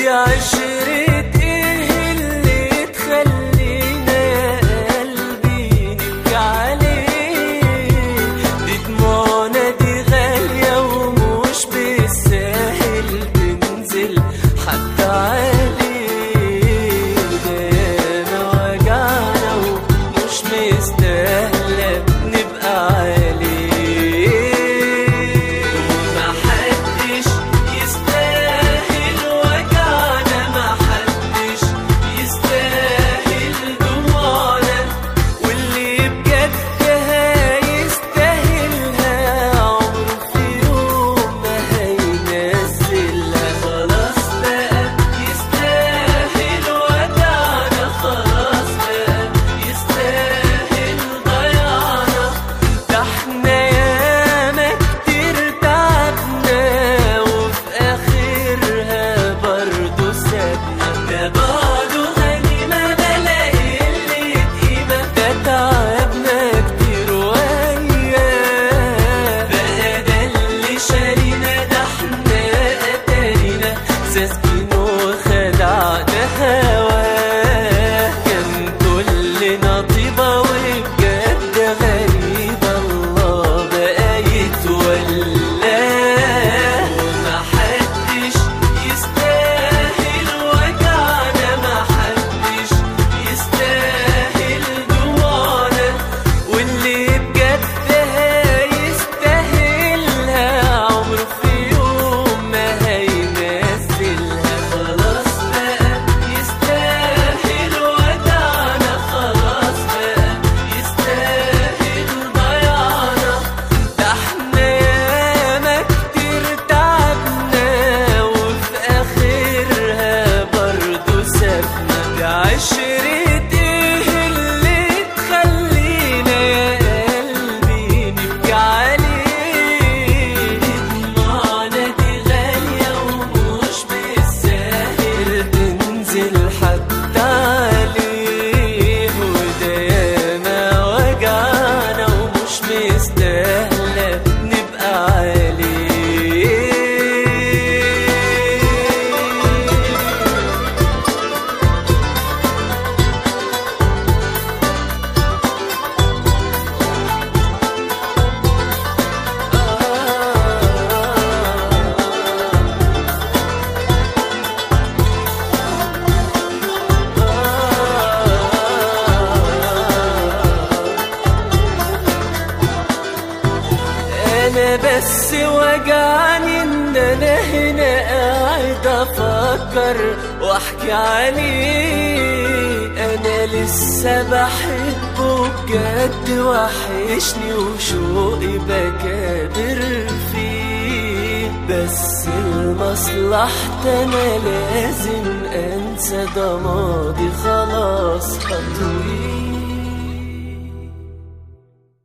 دي عشرة ايه اللي تخلينا يا قلبي نبكي عليه؟ دي دموعنا دي غالية ومش بالساهل تنزل حتى عليه. ده ياما وجعنا ومش مستاهلة نبقى عليه. أنا بس وجعني إن أنا هنا قاعد أفكر وأحكي عليه. أنا لسه بحبه بجد وحشني وشوقي بكابر فيه، بس لمصلحتي أنا لازم أنسى ده ماضي خلاص هطويه.